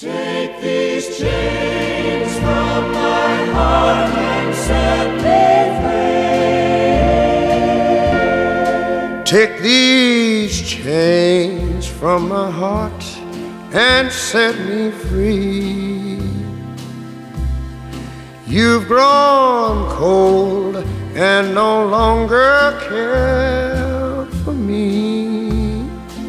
Take these chains from my heart and set me free. Take these chains from my heart and set me free. You've grown cold and no longer care for me.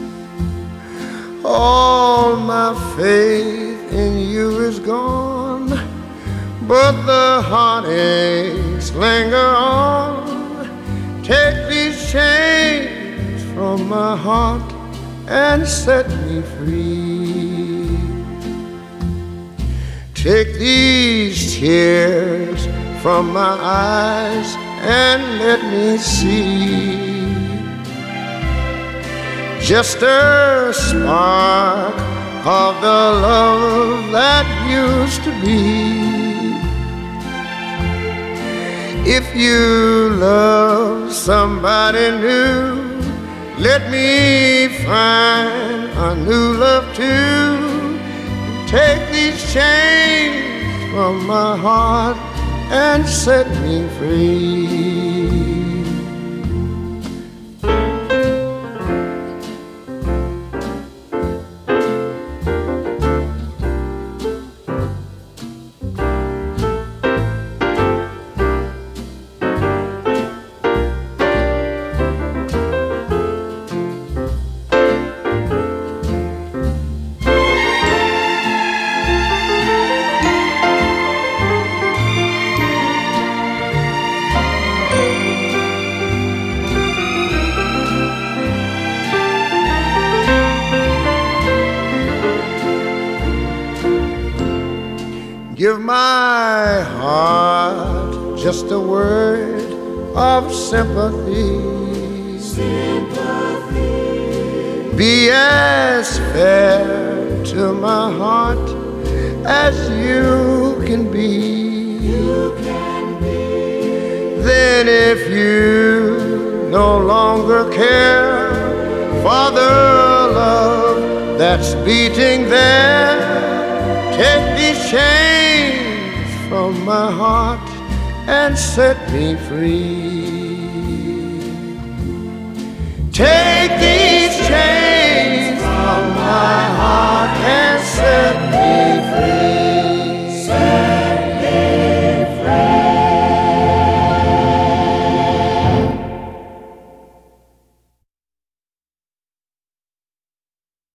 All my faith in you is gone, but the heartaches linger on. Take these chains from my heart and set me free. Take these tears from my eyes and let me see just a spark of the love that used to be. If you love somebody new, let me find a new love too. Take these chains from my heart and set me free. Give my heart just a word of sympathy. Be as fair to my heart as you can be. Then if you no longer care for the love that's beating there, take these chains from my heart and set me free.